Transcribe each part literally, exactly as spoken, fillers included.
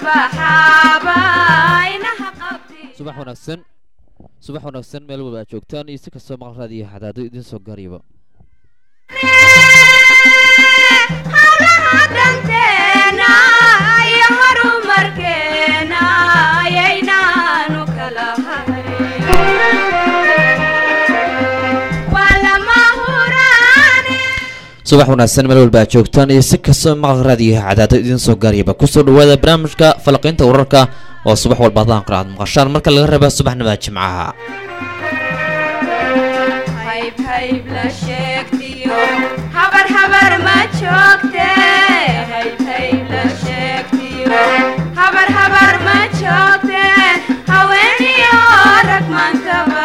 subax wanaagsan subax wanaagsan meel walba aad joogtaan iyo si kastoo maqalraad iyo xadaado idin soo gaarayba hawlaha danteena iyo horumarkeena ayaynaanu kala hayn walama huraane subax wanaagsan meel walba aad joogtaan iyo si kastoo maqalraad iyo xadaado idin soo gaarayba kusoo dhawaada barnaamijka falaqaynta wararka oo subax walba hadaan qiraad maqashaan marka laga reebo subaxnimada jimcaha hayb hayb la sheegtiyo habar habar ma joogte hayb hayb la sheegtiyo habar habar ma joogte haweeniyo rag maantaba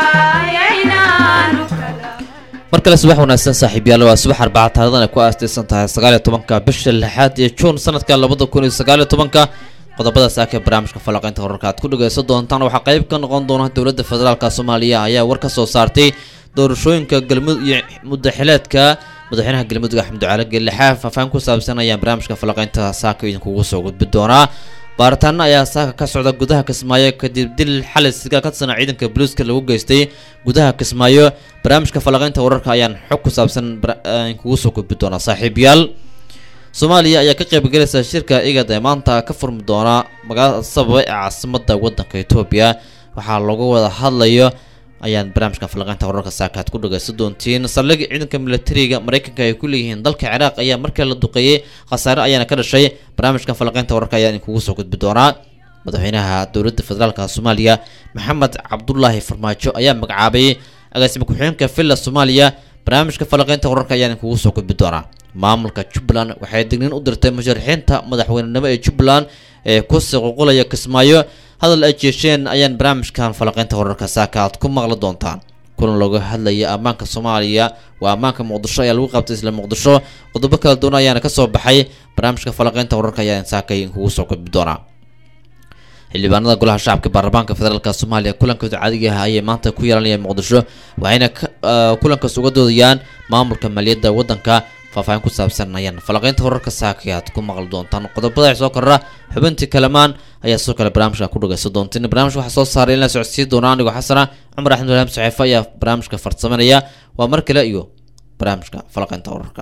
ayaynaanu kala markale subax wanaagsan saaxiibayaal waa subax arbaca taariikhdan ay ku aastaysan tahay sagaal iyo tobanka bisha lixaad ee juun sanadka labada kun iyo sagaal iyo tobanka qodobada saaka barnaamijka falaqaynta wararka aad ku dhageysan doontaan waxaa qayb ka noqon doona dowladda federaalka Soomaaliya ayaa war ka soo saartay doorashooyinka galmudug iyo muddaxileedka madaxweynaha galmudug Axmed Ducaale Geelaxaaf faafaan ku saabsan ayaa barnaamijka falaqaynta saaka idinku ugu soo gudbi doona baaritaan ayaa saaka ka socda gudaha Kismaayo kadib dil xalay sigaa ka tirsan ciidanka booliska lagu geystay gudaha Kismaayo barnaamijka falaqaynta wararka ayaan xog ku saabsan idinku soo gudbi doona saaxiibayaal Soomaaliya ayaa ka qayb galaysa shirka igad ee maanta ka furmi doona magaalada Sababa ee caasimadda waddanka Itoobiya waxaa lagu wada hadlayo ayaan barnaamijka falaqaynta wararka saakaad ku dhageysan doontiin saldhig ciidanka militariga Mareykanka ay ku leeyihiin dalka Ciraaq ayaa markii la duqeeyay khasaare ayaana ka dhashay barnaamijka falaqaynta wararka ayaa idinku soo gudbi doona madaxweynaha dowladda federaalka Soomaaliya Maxamed Cabdullaahi Farmaajo ayaa magacaabay agaasimo ku-xigeenka Villa Soomaaliya barnaamijka falaqaynta wararka ayaa idinku soo gudbi doona maamulka Jubbaland waxay digniin u dirtay musharaxiinta madaxweynenimo ee Jubbaland ee ku soo Kismaayo hadal ay jeesheen ayaan barnaamijkan falaqaynta wararka saaka aad ku maqli doontaan kulan looga hadlaya ammaanka Soomaaliya waa ammaanka Muqdisho ayaa lagu qabtay isla Muqdisho qodobo kala duwan ayaana ka soo baxay barnaamijka falaqaynta wararka ayaan saaka idinku soo gudbi doonaa xildhibaanada golaha shacabka baarlamaanka federaalka Soomaaliya kulankooda caadiga ah ayay maanta ku yeelanayaan Muqdisho waxayna kulankaas uga doodayaan maamulka maaliyadda waddanka faafaan ku saabsan ayaan falaqaynta wararka saakayaad ku maqal doontaan qodobada ay soo korra xubintii kalamaan ayaa soo kale barnaamijka ku dhageysan doontiin barnaamijka waxa soo saaray in la socodsiin doona anigu xasana Cumar Axmed Walaam Saxiifa ayaa barnaamijka farsameynaya waa mar kale iyo barnaamijka falaqaynta wararka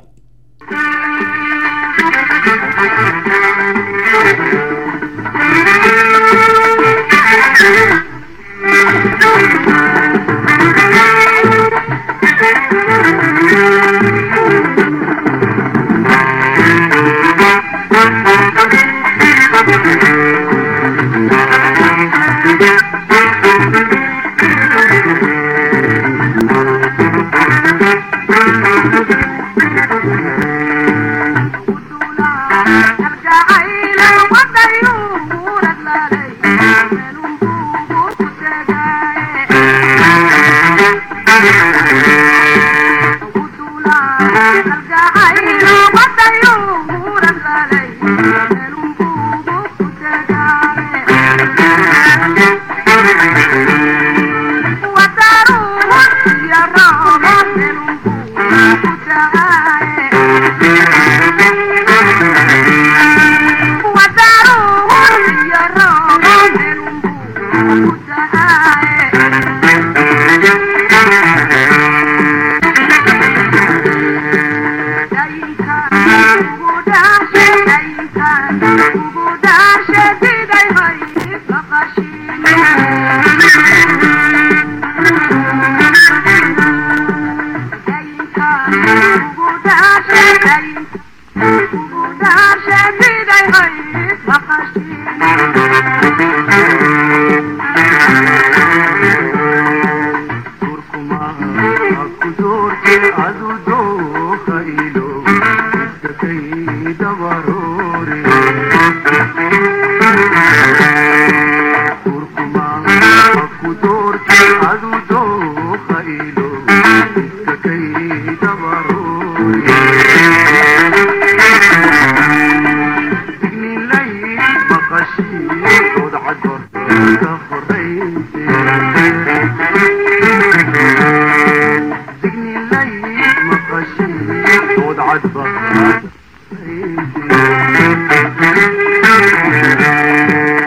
عدبة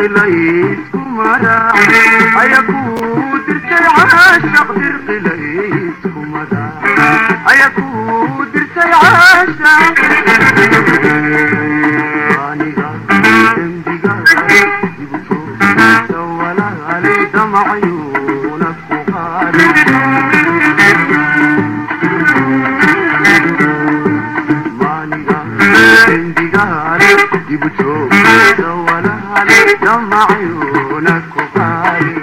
ليس كمرا أيكود عاشق درق ليس كمرا أيكود عاشق أنيقا اندقا يبكو سولا علي دمع عيونك وخالي مانيقا اندقا يبكو سولا علي دمع عيونك وخالي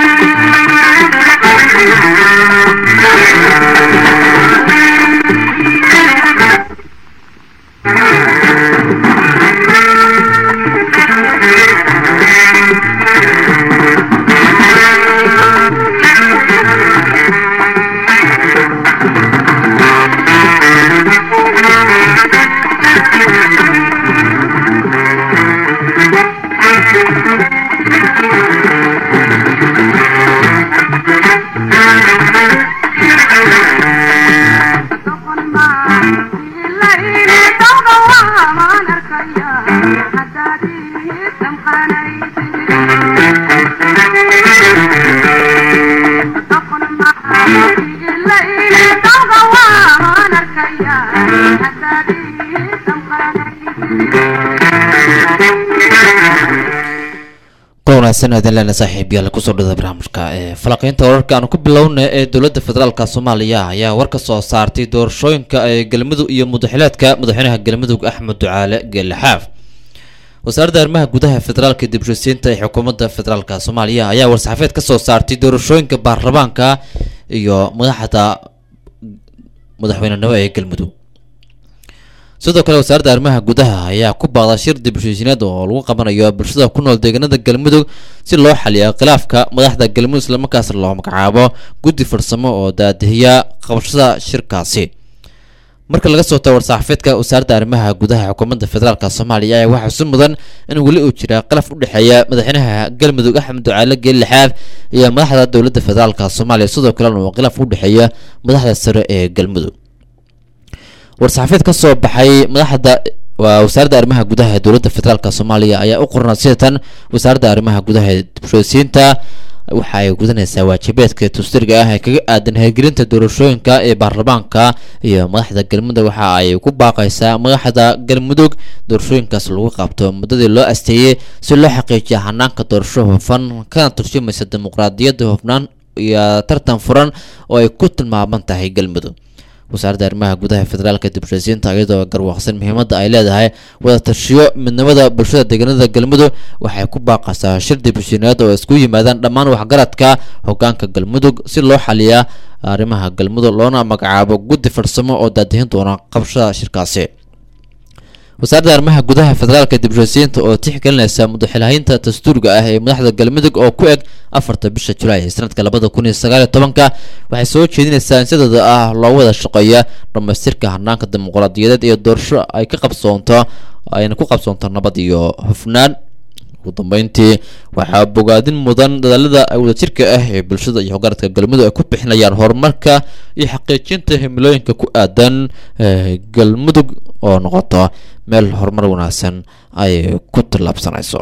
sanadalana saaxiibayaal ku soo dhada barnaamijka ee falaqeynta wararka aan ku bilownay ee dawladda federaalka Soomaaliya ayaa war ka soo saartay doorashooyinka ee galmudug iyo madaxweynaha madaxweynaha galmudug Axmed Ducaale Galaxaaf wasaaradda arrimaha gudaha federaalka dib u heshiisiinta ee xukuumadda federaalka Soomaaliya ayaa war saxaafeed ka soo saartay doorashooyinka baarlamaanka iyo madaxda madaxweynaha ee galmudug sidoo kale wasaaradda arrimaha gudaha ayaa ku baaqday shir dib u heshiisiineed oo lagu qabanayo bulshada ku nool deegaanada galmudug si loo xaliyo khilaafka madaxda galmudug isla markaasna loo magacaabo guddi farsamo oo daadihiya qabashada shirkaasi marka laga soo tago war-saxaafeedka wasaaradda arrimaha gudaha xukuumadda federaalka Soomaaliya ayaa waxaa xusid mudan in weli uu jira khilaaf u dhexeeya madaxweynaha galmudug Axmed Ducaale Galaxaaf iyo madaxda dawladda federaalka Soomaaliya sidoo kale uu khilaaf u dhexeeya madaxda sare ee galmudug war-saxaafeed ka soo baxay madaxda wasaaradda arrimaha gudaha ee dawladda federaalka Soomaaliya ayaa u qornaa sidatan wasaaradda arrimaha gudaha ee dib u heshiisiinta waxa ay gudanaysaa waajibaadka dastuuriga ah ee kaga aadan hirgelinta doorashooyinka ee baarlamaanka iyo madaxda galmudug waxa ay ku baaqaysaa madaxda galmudug doorashooyinkaas lagu qabto muddadii loo asteeyay si loo xaqiijiyo hanaanka doorasho hufan kana turjumaysa dimuqraadiyadda hufnaan iyo tartan furan oo ay ku tilmaaman tahay galmudug wasaaradda arrimaha gudaha federaalka dib u heshiisiinta iyadoo garwaaqsan muhiimadda ay leedahay wada tashiyo midnimada bulshada deegaanada galmudug waxay ku baaqaysaa shir dib u heshiisiineed oo isku yimaadaan dhammaan waxgaradka hoggaanka galmudug si loo xaliyo arrimaha galmudug loona magacaabo guddi farsamo oo daadihin doona qabashada shirkaasi wasaaradda arrimaha gudaha federaalka dib u heshiisiinta oo tixgelinaysa madaxweynaha dastuuriga ah ee madaxda galmudug oo ku eg afarta bisha Julaay sanadka labada kun iyo sagaal iyo tobanka waxay soo jeedinaysaa in sidoo ah loo wada shaqeeyo dhamaystirka hanaanka dimuqraadiyadeed iyo doorasho ay ka qabsoonto ayna ku qabsoonto nabad iyo hufnaan ugu dambeyntii waxaa bogaadin mudan dadaalada wadajirka ah ee bulshada iyo hoggaanka galmudug ay ku bixinayaan horumarka iyo xaqiijinta himilooyinka ku aadan galmudug oo noqoto meel horumar wanaagsan ay ku tilaabsanayso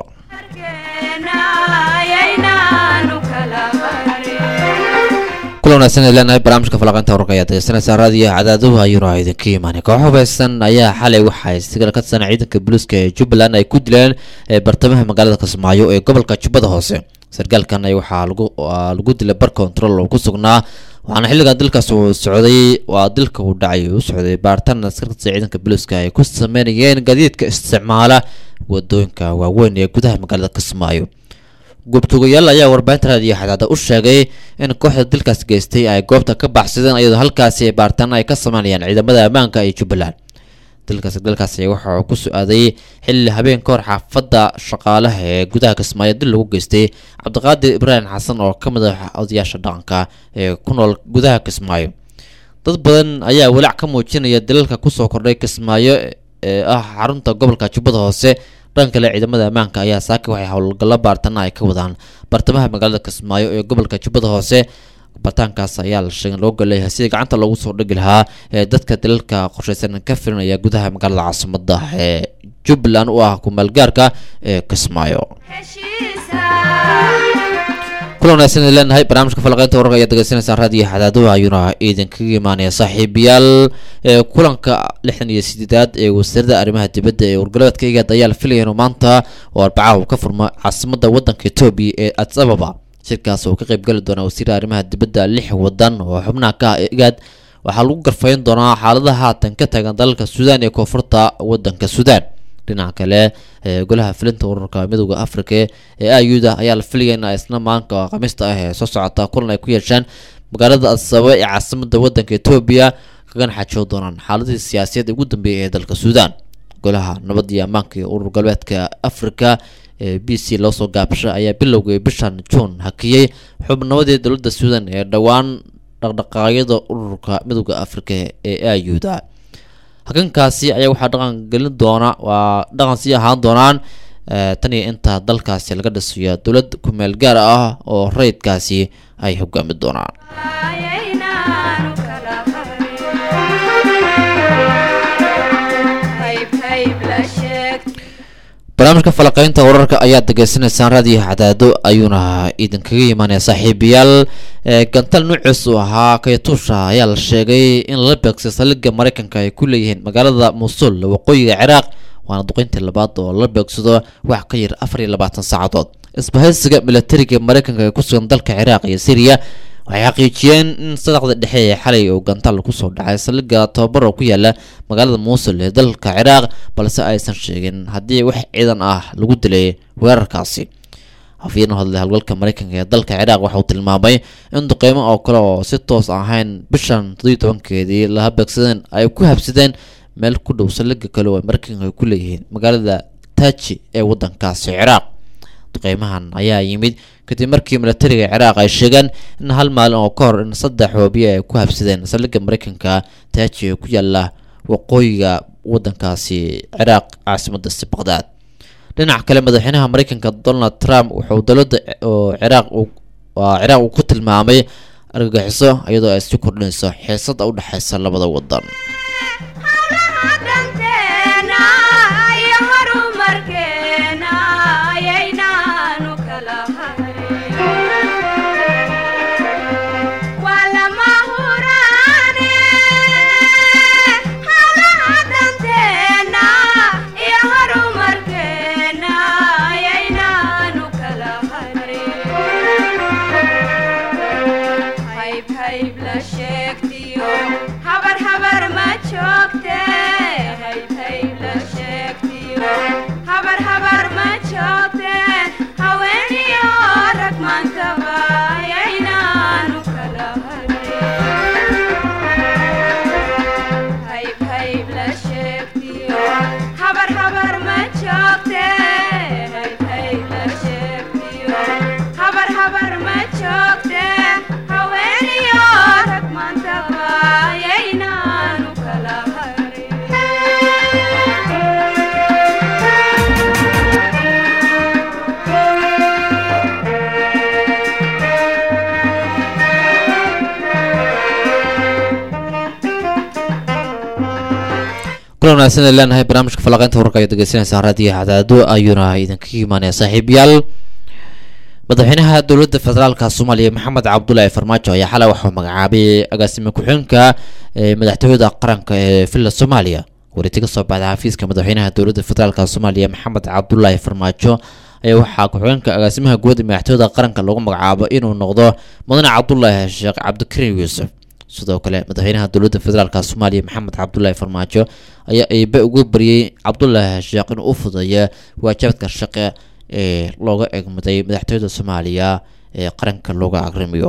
kulan wanaagsan ilaa barnaamijka falaqeynta wararka ayaa dhageysanaysaa raadiyo cadaadaha ayuuna idinka imaanay koox hubeysan ayaa xalay waxay sigal ka tirsan ciidanka booliiska ee Jubbaland ay ku dileen bartamaha magaalada Kismaayo ee gobolka Jubbada Hoose sargaalkan ay waxaa lagu lagu dilay bar control oo ku sugnaa waxaana xilliga dilkaas uu socday waa dilka uu dhacay uu socday baartaan askarta ciidanka booliiska ay ku sameeyeen gaadiidka isticmaala wadooyinka waaweyn ee gudaha magaalada Kismaayo goobtoogayaal ayaa warbaahinta raadiyo xadaada u sheegay in kooxda dilkaas geystay ay goobta ka baxsadeen iyadoo halkaasi baartaan ay ka sameeyeen ciidamada ammaanka ee Jubbaland dilkaas dilkaas waxa uu ku soo-aaday xilli habeen ka hor xaafadda shaqaalaha ee gudaha Kismaayo dil lagu geystay Cabdiqaadir Ibrahim Xasan oo ka mid ah odayaasha dhaqanka ee ku nool gudaha Kismaayo dad badan ayaa walaac ka muujinaya dilalka ku soo kordhay Kismaayo ee ah xarunta gobolka Jubbada Hoose dhanka kale ciidamada ammaanka ayaa saaka waxay howlgallo baartaan ay ka wadaan bartamaha magaalada Kismaayo ee gobolka Jubbada Hoose bartaankaas ayaa la sheegay loo galeeyay si gacanta lagu soo dhigi lahaa ee dadka dalalka qorshaysan ka firinaya gudaha magaalada caasimadda ee Jubbaland oo ah ku meel gaarka ee Kismaayo. kulan wanaagsan ayaan leenahay barnaamijka falaqeynta wararka ayaa degeysanaysaan raadiyo xadaadaha ayuuna idinkaga imaanaya saaxiibayaal ee kulanka lixdan iyo sideedaad ee wasiirada arrimaha dibadda ee wargaleedka igaad ayaa la filaya inuu maanta oo arbacaha uu ka furmo caasimadda waddanka Ethiopia ee Addis Ababa shirkaas oo ka qayb gali doona wasiirada arrimaha dibadda lix wadan oo xubnaha ka ah igaad waxaa lagu garfayn doonaa xaaladaha haatan ka taagan dalalka Suudaan iyo koonfurta waddanka Suudaan dhinaca kale ee golaha filinta ururka midowga Afrika ee A U da ayaa la filayay in isna maanka Khamiista ah ee soo socota kulan ay ku yeeshaan magaalada Addis Ababa ee caasimadda waddanka Ethiopia kaga xajoo doonaan xaaladii siyaasadeed ugu dambeeyay ee dalka Suudaan golaha nabad iyo ammaanka ee urur galbeedka Afrika ee B C loo soo gaabshay ayaa bilowgay bishan June hakiyay xubnamadii dowladda Suudaan ee dhawaan dhaqdhaqaaqyada ururka midowga Afrika ee A U da hakankaasi ayaa waxaa dhaqan gelin doona waa dhaqan sii ahaan doonaan tan iyo inta dalkaasi laga dhisayo dowlad ku meel gaar ah oo rayidkaasi ay hogaami doonaan barnaamijka falaqeynta wararka ayaa degeysanaysaan raadiyo xadaado ayuuna idinkaga imaanaya saaxiibayaal gantal nuuciis uu ahaa kaytuusha ayaa la sheegay in la beegsay saldhigga maraykanka ay ku leeyihiin magaalada Mosul waqooyiga Ciraaq waana duqeyntii labaad oo la beegsado wax ka yar afar iyo labaatan saacadood isbahaysiga militariga maraykanka ee ku sugan dalka Ciraaq iyo Syria waxay xaqiijiyeen in sadaqda dhexe ee xalay oo gantal ku soo dhacay saldhigga tababar oo ku yaala magaalada Mosul ee dalka Ciraaq balse aysan sheegin haddii wax ciidan ah lagu dilay weerarkaasi afyeen hadlay halgalka maraykanka ee dalka Ciraaq waxa uu tilmaamay in duqeymo oo kale oo si toos ahayn bishan toddoba iyo tobankeedii la beegsadeen ay ku habsadeen meel ku dhow saldhigga kale oo maraykanka ku leeyihiin magaalada Taji ee waddankaasi Ciraaq duqeymahan ayaa yimid kadib markii militariga Ciraaq ay sheegeen in hal maalin oo ka hor in saddex hoobiye ay ku habsadeen saldhigga maraykanka Taji ee ku yaala waqooyiga waddankaasi Ciraaq caasimadda Baghdad dhinaca kale madaxweynaha maraykanka Donald Trump wuxuu dowladda oo Ciraaq uu Ciraaq uu ku tilmaamay argagixiso iyadoo ay sii kordhinayso xiisad u dhaxaysa labada wadan kulan wanaagsan ayaan leenahay barnaamijka falaqeynta wararka ayaa degeysanaysaan raadiyo xadaado ayuuna idinkaga imaanaya saaxiibayaal madaxweynaha dowladda federaalka Soomaaliya Maxamed Cabdullaahi Farmaajo ayaa xalay wuxuu magacaabay agaasime ku-xigeenka ee madaxtooyada qaranka ee Villa Soomaaliya wareysiga soo baxday xafiiska madaxweynaha dowladda federaalka Soomaaliya Maxamed Cabdullaahi Farmaajo ayaa waxaa ku-xigeenka agaasimaha guud ee madaxtooyada qaranka lagu magacaabo inuu noqdo mudane Cabdullaahi Sheekh Cabdikariim Yuusuf sidoo kale madaxweynaha dowladda federaalka Soomaaliya Maxamed Cabdullaahi Farmaajo ayaa ayba ugu bariyay Cabdullaahi Sheekh inuu u fududeeyo waajibaadka shaqo ee looga egmaday madaxtooyada Soomaaliya ee qaranka looga agrimiyo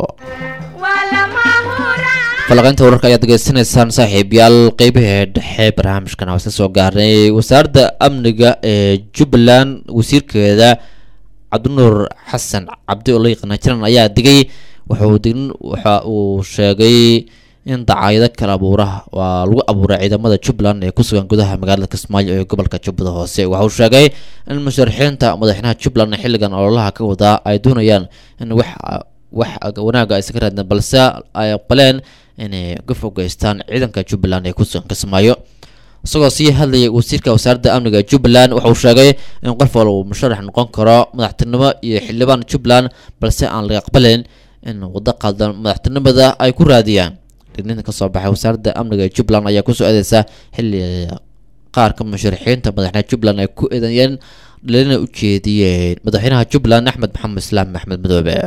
falaqeynta wararka ayaa degeysanaysaan saaxiibayaal qeybaha dhexe barnaamijkan oo soo gaarnay wasaaradda amniga ee Jubbaland wasiirkeeda Cabdinuur Xasan Cabdi oo la yaqaan jiran ayaa digay wuxuu digin waxa uu sheegay in dacaayada kala abuuraha waa lagu abuuray ciidamada Jubbaland ee ku sugan gudaha magaalada Kismaayo ee gobolka Jubbada Hoose waxa uu sheegay in musharaxiinta madaxweynaha Jubbaland xilligan ololaha ka wada ay doonayaan in wax wax wanaaga ay iska raadin balse ay aqbaleen inay ka fogeystaan ciidanka Jubbaland ee ku sugan Kismaayo isagoo sii hadlayay wasiirka wasaaradda amniga Jubbaland waxa uu sheegay in qof walba uu musharax noqon karo madaxtinimo iyo xildhibaan Jubbaland balse aan laga aqbalin in wada qaldan madaxtinimada ay ku raadiyaan digniinta ka soo baxay wasaaradda amniga Jubbaland ayaa ku soo aadeysa xilli qaar ka musharaxiinta madaxweynaha Jubbaland ay ku eedeeyeen dhalina u jeediyeen madaxweynaha Jubbaland Axmed Maxamed Islaam Axmed Madoobe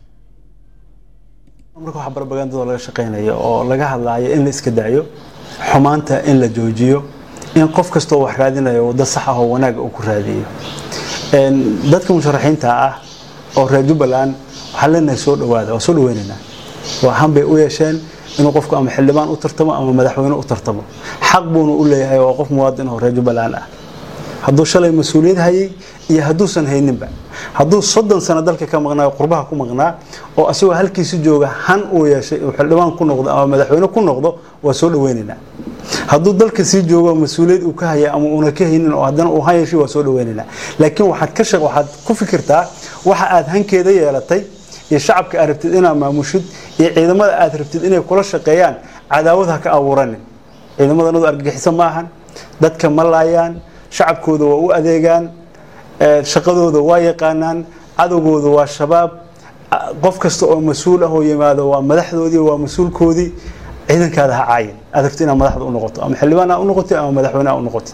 marka waxa barbagandada laga shaqeynayo oo laga hadlayo in la iska daayo xumaanta in la joojiyo in qof kasta wax raadinayo wada sax ah oo wanaag uu ku raadiyo een dadka musharaxiinta ah oo reer Jubbaland waxa leenahay soo dhawaada oo soo dhaweynayna waxaan bay u yeesheen inuu qofku ama xildhibaan u tartamo ama madaxweyne u tartamo xaq buu u leeyahay oo qof muwaadin oo reer Jubbaland ah hadduu shalay mas'uuliyad hayay iyo hadduusan hayninba hadduu soddon sano dalka ka maqnaa qurbaha ku maqnaa oo asagoo halkiisa jooga han uu yeeshay oo xildhibaan ku noqdo ama madaxweyne ku noqdo waa soo dhaweynayna hadduu dalka sii joogo mas'uuliyad uu ka hayay ama uuna ka haynin oo haddana uu hayay waa soo dhaweynayna laakiin waxaad ka shaqo waxaad ku fikirtaa waxa aad hankeeda yeelatay iyo shacabka aad rabtid inaad maamushid iyo ciidamada aad rabtid inay kula shaqeeyaan cadaawada ka abuuran ciidamadoodu argagixiso ma ahan dadka ma laayaan shacabkooda waa u adeegaan shaqadooda waa yaqaanaan cadawgooda waa shabaab qof kasta oo mas'uul ah oo yimaado waa madaxdoodii waa mas'uulkoodii ciidankaada ha caayin aad rabtid inaad madaxda u noqoto ama xildhibaan u noqoto ama madaxweyne u noqoto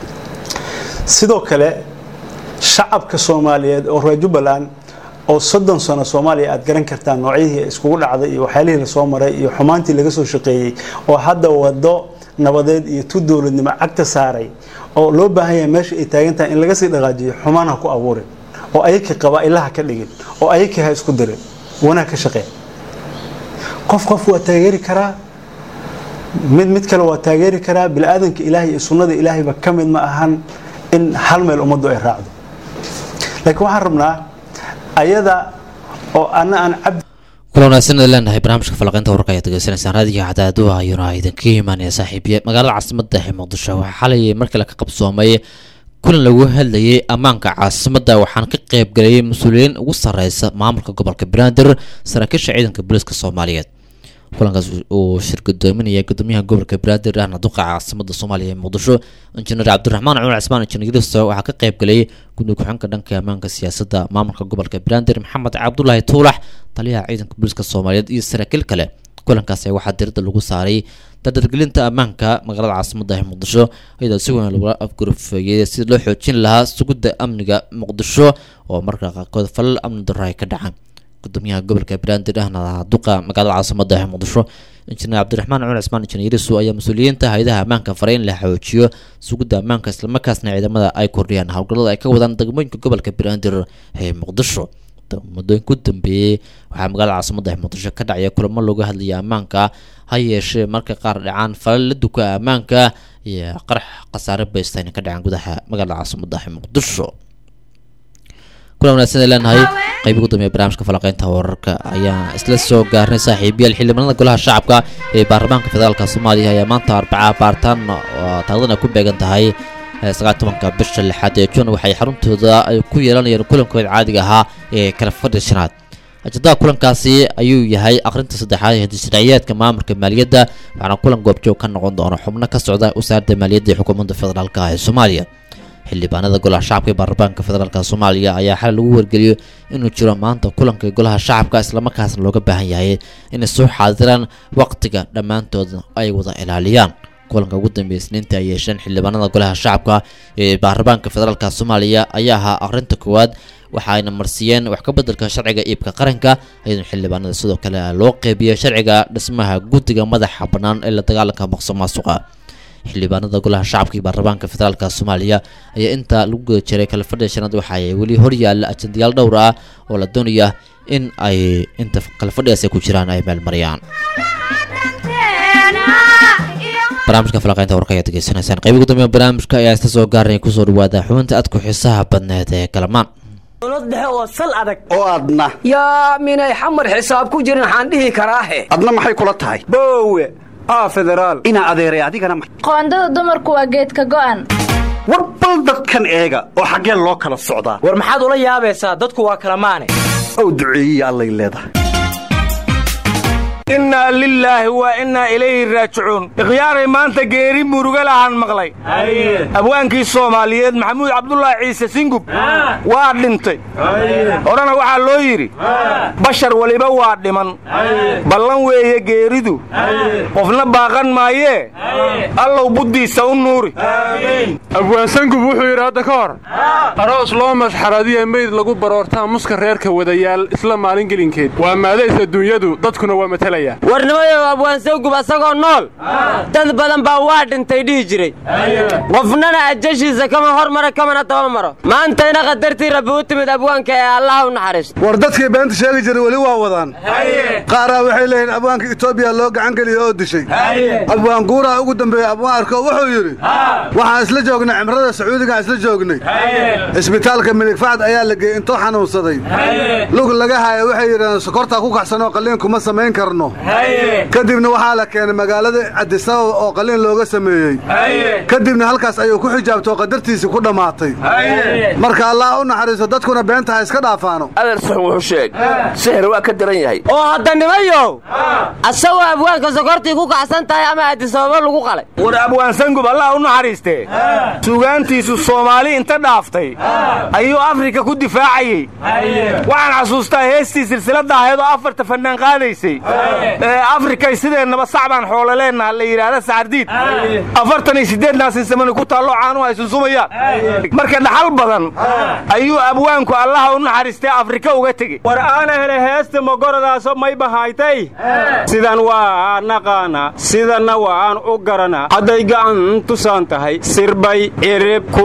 sidoo kale shacabka Soomaaliyeed oo reer Jubbaland oo soddon sano Soomaaliya aad garan kartaan noocyadii iskugu dhacday iyo waxyaalihii la soo maray iyo xumaantii laga soo shaqeeyay oo hadda wado nabadeed iyo tu dawladnimo cagta saaray oo loo baahan yahay meesha ay taagan tahay in laga sii dhaqaajiyo xumaanaha ku abuurin oo ayaka qabaa'ilaha ka dhigin oo ayaka ha isku dirin wanaag ka shaqeey qof qof waa taageeri karaa mid mid kale waa taageeri karaa bil aadanka Ilaahay iyo sunnada Ilaahay ba kamid ma ahan in hal meel umadu ay raacdo laakiin waxaan rabnaa ayada oo ana aan abd كلنا سنة لنا هاي برنامج فلقين تورقة يتجسنا سنة هذه عددها يرايد كيمان يا صاحبي مقال عاصمة ده مقدشة وحالي مركلة قبصومية كل لو هاللي أمانك عاصمة ده وحن كقيب قريب مسؤولين وصل رئيس معمر قبل كبراندر سركش عيدا كبرسك الصوماليات كلنا وشركة دومينية قدميها قبل كبراندر أنا دوقع عاصمة الصومالية مقدشة إنجنير عبد الرحمن عمر عثمان إنجنير السو وحق قيب قريب كنا كحن كدن كأمانك السياسة معمر قبل كبراندر محمد عبد الله طولح taliyaha ciidanka booliska Soomaaliyeed iyo saraakiil kale kulankaas ay waxa diirada lagu saaray dadgelinta ammaanka magaalada caasimadda ee Muqdisho iyadoo si weyn loo afgurufayay si loo xoojin lahaa sugidda amniga Muqdisho oo markaa qaarkood fal amni darro ay ka dhacaan gudoomiyaha gobolka Banaadir ahna duqa magaalada caasimadda ee Muqdisho injineer Cabdiraxmaan Cumar Cismaan injineer Isu ayaa mas'uuliyiinta hay'adaha ammaanka faray in la xoojiyo sugidda ammaanka isla markaasna ciidamada ay kordhiyaan hawlgallada ay ka wadaan degmooyinka gobolka Banaadir ee Muqdisho mudooyin ku dambeeyay waxa magaalada caasimadda Muqdisho ka dhacay kulamo looga hadlayay ammaanka ha yeeshee marka qaar dhacaan falal la duka ammaanka iyo qarax qasaare baystaan ka dhacaan gudaha magaalada caasimadda Muqdisho kulan wanaagsan leenahay qayb ugu dambeeyay barnaamijka falaqeynta wararka ayaa isla soo gaarnay saaxiibayaal xildhibaanada golaha shacabka ee baarlamaanka federaalka Soomaaliya ayaa maanta Arbacada baartaan taariikhda ku beegan tahay sagaal iyo tobanka bisha lixaad ee June waxay xaruntooda ay ku yeelanayeen kulankooda caadiga ahaa ee kala fadhishanaad ajada kulankaasi ayuu yahay aqrinta saddexaad ee sharciyeedka maamulka maaliyadda waxaana kulan goobjoog ka noqon doona xubno ka socda wasaaradda maaliyadda ee xukuumadda federaalka ee Soomaaliya xildhibaanada golaha shacabka ee baarlamaanka federaalka Soomaaliya ayaa xal lagu wargeliyay inuu jiro maanta kulanka golaha shacabka isla markaasna looga baahan yahay in soo xaadiraan waqtiga dhamaantood ay wada ilaaliyaan kulanka ugu dambeeyay isniinta ay yeesheen xildhibaanada golaha shacabka ee baarlamaanka federaalka Soomaaliya ayaa ahaa aqrinta koowaad waxayna marsiyeen wax ka bedelka sharciga iibka qaranka ayadoo xildhibaanada sidoo kale loo qeybiyay sharciga dhismaha guddiga madaxa bannaan ee la dagaalanka musuqmaasuqa xildhibaanada golaha shacabka ee baarlamaanka federaalka Soomaaliya ayaa inta lagu guda jiray kala fadhiyashanaad waxa ay wali hor yaal ajandayaal dhowr ah oo la doonayo in ay inta kala fadhiyaas ku jiraan ay meel mariyaan barnaamijka falaqeynta wararka ayaa degeysanaysaan qayb ugu dambeeya barnaamijka ayaa isla soo gaaray ku soo dhawaada xubinta aad ku xiisaha badneed ee kalamaan dowlad dhexe oo sal adag oo adna yaa minay xamar xisaab ku jirin waxaan dhihi karaahe adna maxay kula tahay boowe aa federaal ina adeeray adigana qoondada dumarku waa geedka go'an war bal dadkan eega oo xaggeen loo kala socdaa war maxaad ula yaabaysaa dadku waa kala maane ow duceeyey allay leedahay innaa lilaahi wa innaa ilayhi raajicuun ikhyaaray maanta geeri muruga lahaan maqlay abwaankii soomaaliyeed maxamuud cabdullaahi ciise singub waa dhintay horena waxaa loo yidhi bashar waliba waa dhiman ballan weeye geeridu qofna baaqan maayee allow buddiisa u nuuri abwaan sangub wuxuu yidhi hadda ka hor aroos loo masxaradiya meyd lagu baroortaa muska reerka wadayaal isla maalin gelinkeed waa maadays adduunyadu dadkuna waa matalaya warnimayow abwaan sangub asagoo nool dad badan baa waa dhintay dhihi jiray qofnana ajashiisa kama hormara kamana daba maro maantayna qadartii rabbi u timid abwaanka ee allaha u naxariisto war dadkii beenta sheegi jiray weli waa wadaan qaaraa waxay leeyihiin abwaanka etoobiya loo gacan geliyey oo dishay abwaan guuraa ugu dambeeyey abwaan arko wuxuu yidhi waxaan isla joognay cimrada sacuudigaan isla joognay isbitaalka milig facad ayaa la geeyey intuu xanuunsaday lug laga haya waxay yidhahdeen sokortaa ku kaxsanoo qalliin kuma samayn karno kadibna waxaa la keenay magaalada cadisababa oo qalliin looga sameeyey kadibna halkaas ayuu ku xijaabtoo qadartiisii ku dhammaatay marka allah u naxariiso dadkuna beenta ha iska dhaafaano adeer suxun wuxuu sheeg sixir waa ka daran yahay oo hadda nimayow asagoo abwaanka sokortii ku kacsan tahay ama cadisababa lagu qalay war abwaan sangub allah u naxariistee suugaantiisu soomaali inta dhaaftay ayuu afrika ku difaacayey waxaan xasuustaa heestii silsiladda ahayd oo afarta fannaan qaadaysay ee afrikay sideennaba sacbaan xoolo leennaha la yidhaahda sacardiid afartan iyo siddeed naasinsamani ku taallo caanuhu ay sunsumayaan marka dhaxal badan ayuu abwaanku allaha u naxariistay afrika uga tegey war aana hele heesta mogoradaaso may bahaytay sidan waa naqaana sidanna waan u garanaa hadday gacan tusaan tahay sirbay cirib ku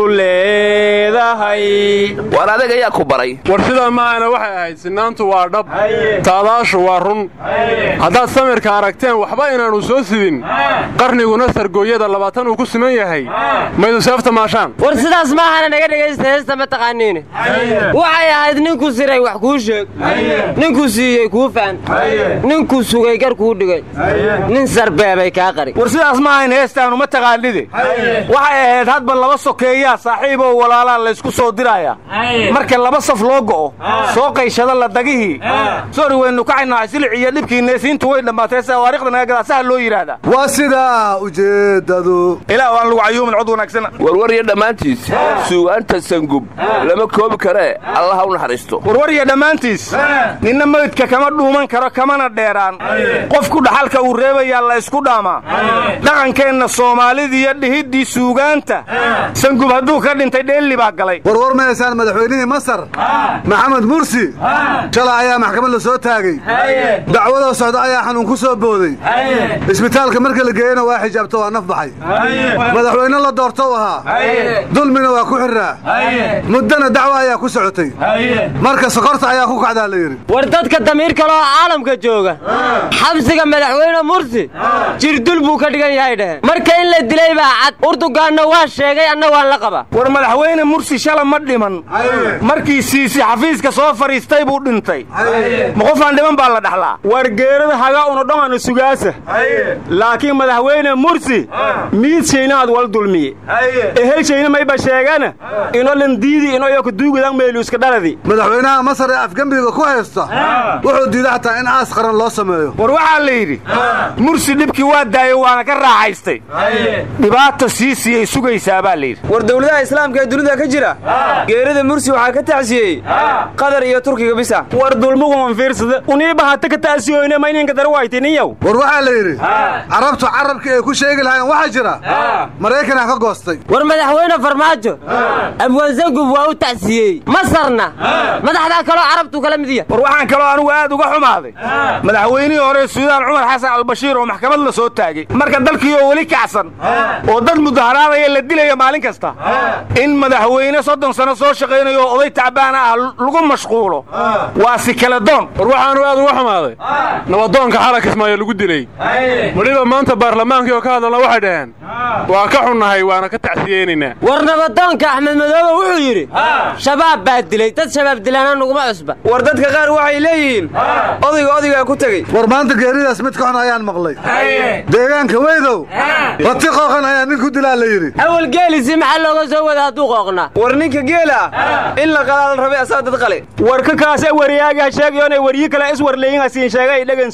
leedahay war adag ayaa ku baray war sidaa maahana waxay ahayd sinaantu waa dhab taadaashu waa run haddaad samirka aragteen waxba inaannu soo sidin qarniguna sargooyada labaatan uu ku siman yahay maydu seefta maashaan war sidaas maahana naga dhegaysta heesta ma taqaaniine waxay ahayd ninkuu siray wax kuu sheeg ninkuu siiyey kuu faan ninkuu sugay gar kuu dhigay nin sarbeebay kaa qari war sidaas maahayn heestaanu ma taqaanide waxay ahayd hadba laba sokeeyaa saaxiiboo walaalaa laysku soo diraya marka laba saf loo go'o soo qayshada la dagihii sori waynu kacaynaa silic iyo dhibkii neesiintu way dhammaatay sawaariikhda naga gadaasaha loo yidhaahdaa waa sidaa ujeeddadu ilaa waan lagu cayuumin cod wanaagsana warwar iyo dhammaantiis suugaanta sangub lama koobi karee allaha u naxariisto warwar iyo dhammaantiis ninna maydka kama dhuuman karo kamana dheeraan qofku dhaxalka uu reebayaa la ysku dhaamaa dhaqankeenna soomaalidiiyo dhihiddii suugaanta sangub hadduu ka dhintay dheelli baa galay warwar mahaysaan madaxweynihii masar maxamed mursi shalay ayaa maxkamad la soo taagay dacwadoo socda ayaa xanuun ku soo booday isbitaalka marka la geeyena waa xijaabto waa naf baxay madaxweyne la doortou ahaa dulmina waa ku xirraa muddana dacwo ayaa ku socotay marka sokorta ayaa ku kacdaa la yidhi war dadka damiir kale oo caalamka jooga xabsiga madaxweyne mursi jirdul buu ka dhigan yahay dheheen marka in la dilay baa cad urdugaanna waa sheegay anna waan la qabaa war madaxweyne mursi shala ma dhiman markii siisi xafiiska soo fadhiistay buu dhintay ma qofaan dhiman baa la dhaxlaa war geerada haga una dhongana sugaasa laakiin madaxweyne mursi miidshaynaad wal dulmiye ehelshayna mayba sheegana ino landiidi ino iyo kaduugadan meeluuska dhaladi madaxweynaha masar ee afgembiga ku haysta wuxuu diiday xataa in aas qaran loo sameeyo war waxaa la yidhi mursi dhibkii waa daayey waana ka raaxaystay dhibaata sii siiyey sugaysaa baa la yidhi war dawladaha islaamka ee dunida ka jira geerida mursi waxaa ka tacsiyey qatar iyo turkiga bisa war dulmuguman fiirsada uniiba hata ka taasiyoyne mayninka darwaytiniyow war waxaa la yidhi carabtu carabkii ay ku sheegi lahayn waxaa jira maraykanaa ka goostay war madaxweyne farmaajo abwaan sangub waa u tacsiyey masarna madaxdaa kaloo carabtu kala midiya war waxaan kaloo anugu aad uga xumaaday madaxweynihii hore suudaan cumar xasan albashiir oo maxkamad la soo taagay marka dalkii oo weli kacsan oo dad mudaharaadaya la dilaya maalin kasta in madaxweyne soddon sano soo shaqaynayo oo oday tacbaana ah lagu mashquulo waa si kala doon war waxaanu aad uga xumaaday nabadoonka xalak ismaayo lagu dilay weliba maanta baarlamaankii oo ka hadalna waxay dhaheen waa ka xunnahay waana ka tacsiyeynaynaa war nabadoonka axmed madoobe wuxuu yidhi shabaab baa dilay dad shabaab dilaana nuguma cusba war dadka qaar waxay leeyihiin odayga odaygaa ku tegey war maanta geeridaas mid ka xun ayaan maqlay deegaanka weydow rati qooqan ayaa nin ku dilaa la yidhi awal geelisi maxaa looga soo wada hadduu qooqnaa war ninka geela in la qalaa la rabay asaa dad qale warka kaasa wariyaaga sheegayo inay wariyi kale is warleeyinasiin sheegay dhagan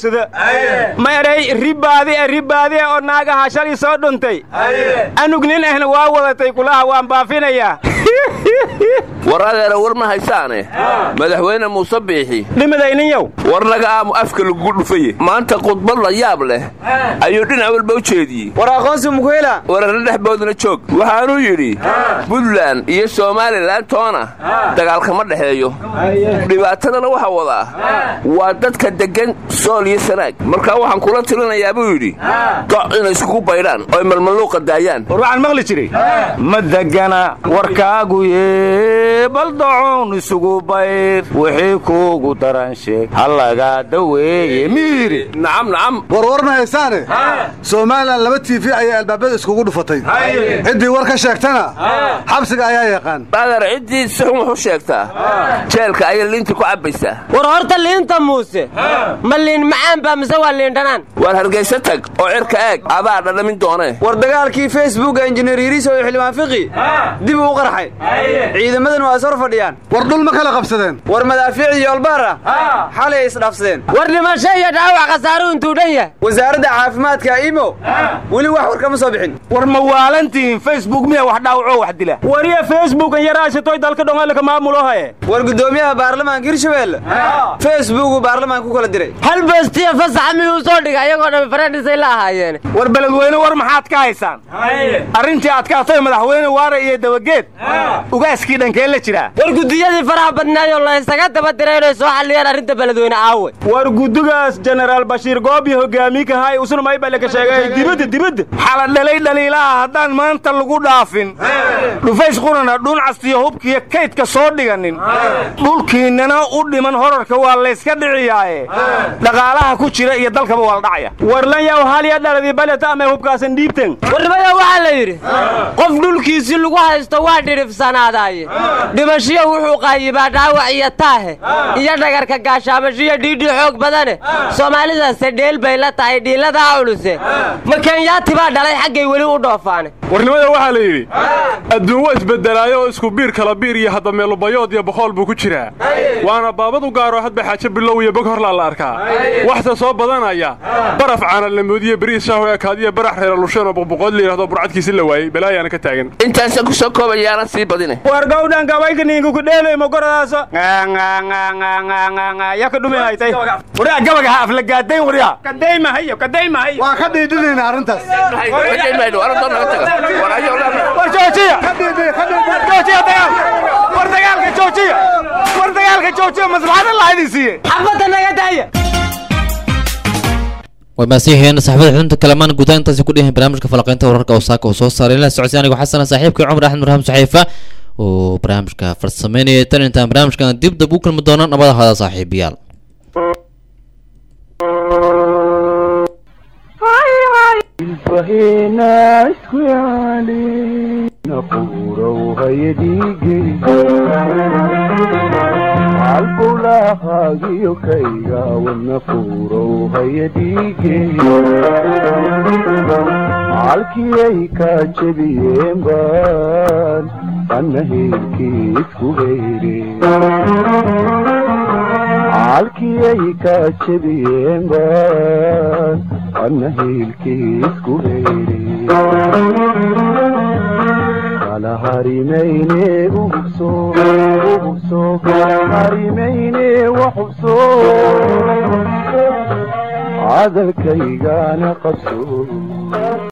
guursada ma eray ribaadi ribaadi oo naagaha shalay soo dhuntay anug nin ahna waa wadatay kulaha waan baafinayaa waradeena war ma haysaane madaxweyne Muuse Biixi dhimadaynayow war laga aamu afka lagu dhufay maanta qodbad la yaab leh ayuu dhinac walba u jeediyay war aqoonsi mugeela wararna dhexboodna joog waxaanu yiri Puntland iyo Somaliland toona dagaalka ma dhaxeeyo dhibaatadana waxa wadaa waa dadka degan Sool iyo Sanaag marka waxaan kula tilinayaa buu yiri doc inay isku baydaan oo malmaluuqa daayaan war waxaan maqli jiray ma dagana warkaagu yee bal doon isugu bayr wixii kuugu daran sheeg halaga daweeye miiri nacam nacam war war ma haysaane Soomaaliland laba T V ayaa albaabada iskugu dhufatay cidii war ka sheegtana xabsiga ayaa yaqaan badar cidii si xun u sheegtaa jeelka ay liinta ku cabaysaa war horta liinta Muuse ma liin macaan ba mise waa liin dhanaan war hargeysa tag oo cirka eeg adaa dhalamin doonee war dagaalkii Facebook engineer Yiriso iyo Xilmaan Fiqi dib u qarxay ciidamadan waa soo fadhiyaan war dhul ma kala qabsadeen war madaafiic iyo albara xalay isdhaafsadeen war dhimasho iyo dhaawac khasaaro intuu dhan yahay wasaaradda caafimaadka imo wali wax war kama soo bixin war ma waalantiin Facebook miya wax dhaawaco wax dila wariya Facebook yaraashatay dalka dhangalka maamulo haye war gudoomiyaha baarlamaanka Hirshabelle Facebook baarlamaanka ku kala diray hal bastiya fasax miyuu soo dhigay ayagoo dhan faraadisay la ahaayeen war beledweyne war maxaad ka haysaan arrintii aad ka hatay madaxweyne waara iyo dabageed ugaaskii dhankee la jira war gudiyadii faraha badnaayoo la isaga daba diray inay soo xalliyaan arrinta beledweyne aawe war gudigaas General Bashiir Goobi hogaamiye ka hay usuna may bal ka sheegay dibadda dibadda xala dhalay dhaliilaha haddaan maanta lagu dhaafin dhufays qurana dhun castiyo hubkiyo kaydka soo dhiganin dhulkiinana u dhiman horarka waa la iska dhiciyaaye dhaqaalaha ku jira iyo dalkaba waa la dhacaya war lan yaw hal ya dhaladii baleta ama hubkaasan dhiibteen warnimada waxa la yiri qof dhulkiisi lagu haysto waa dhirifsanaadaaye dhimashiyo wuxuu qaayibaa dhaawac iyo taahe iyo dhagarka gaashaamashiyo dhiidhi xoog badane Soomaalida sadeel bay la tahay dhiilada culuse ma Kenyaati baa dhalay xaggay wali u dhoofaane warnimada waxa la yiri adduun waa isbedelaayo isku biir kala biir iyo hadda meelo bayood iyo boqol buu ku jiraa waana baabad u gaaro hadba xaaje bilow iyo bog hor la arkaa waxta soo badanaya baraf caana la moodiye bariis shaaho ee kaadiye barax reer lusheen oo boqoqod leeyahay burcadkiisa la waayay balaayana ka taagan intaas ku soo koobayaan sii badine war gowdhan gabayga ningu ku dheelay ma goradaas ya ka dhumay haytay wariya gabaga haaf la gaaday wariya kaday ma hayo kaday ma hayo waa ka dhiidinayna arrintaas kaday ma hayo ara doon naga taga warayo war joojiya joojiya dagaal war dagaalka joojiya war dagaalka joojiya maslaxada la haydiisiye xabada naga daaya وماسيهين صاحبة حنت كلمان قدان تاسي كلهم برنامج كفلقين تورك أو ساك أو صوص صار لنا سعساني وحسنا صاحبك عمر أحمد مرهم صحيفة وبرنامج كفرسميني تاني انت برنامج كان ديب دبوك المدونان أبدا هذا صاحب يال فهينا اسكي علي نقورة وهيديجي عالبولا هاجيو كيغا والنقورة وهيديجي عالكي كاتشبيين بان أنهيكي اسكو غيري عالكي كاتشبيين بان أنهيكي اسكو غيري على هاريميني وحبسو وحبسو هاريميني وحبسو عذا كيغانا قبسو